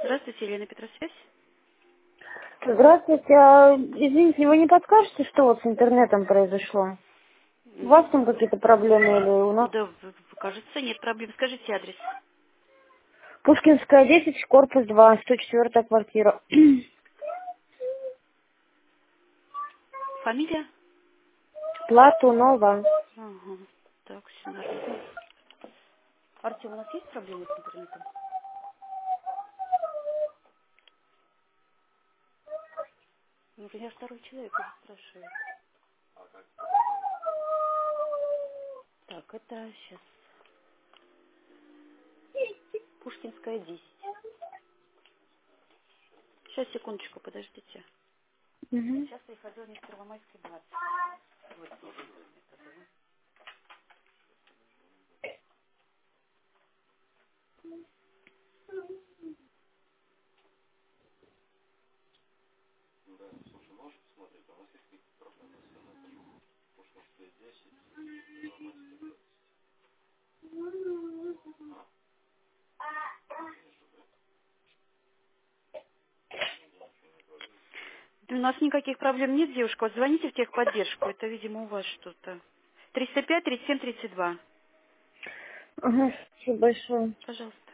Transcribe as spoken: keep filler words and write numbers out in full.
Здравствуйте, Елена Петросвязь. Здравствуйте. А, извините, вы не подскажете, что вот с интернетом произошло? У вас там какие-то проблемы или у нас? Да, в- в- кажется, нет проблем. Скажите адрес. Пушкинская, десять, корпус два, сто четвёртая квартира. Фамилия? Платунова. Ага. Так, все нормально. Артем, у нас есть проблемы с интернетом? Ну, я второй человек уже спрашиваю. Так, это сейчас. Пушкинская, десять. Сейчас, секундочку, подождите. Мгм. Сейчас приходилник Первомайской, двадцать. У нас никаких проблем нет, девушка. Вот звоните в техподдержку. Это, видимо, у вас что-то. триста пять тридцать семь тридцать два. Ага, спасибо большое. Пожалуйста.